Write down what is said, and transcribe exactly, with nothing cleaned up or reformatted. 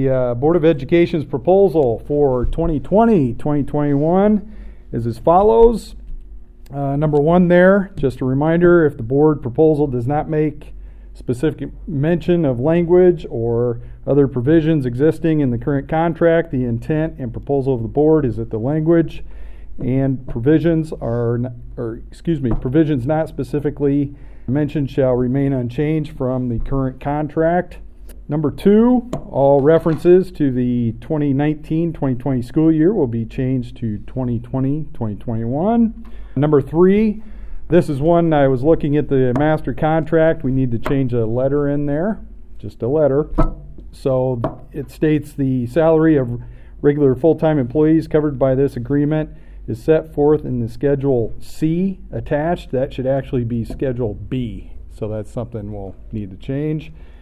the uh, Board of Education's proposal for twenty twenty twenty twenty-one is as follows. Uh, number one there, just a reminder, if the board proposal does not make specific mention of language or other provisions existing in the current contract, the intent and proposal of the board is that the language and provisions are, or excuse me, provisions not specifically mentioned shall remain unchanged from the current contract. Number two, all references to the twenty nineteen twenty twenty school year will be changed to twenty twenty twenty twenty-one. Number three, this is one I was looking at the master contract. We need to change a letter in there, just a letter. So it states the salary of regular full-time employees covered by this agreement is set forth in the Schedule C attached. That should actually be Schedule B. So that's something we'll need to change.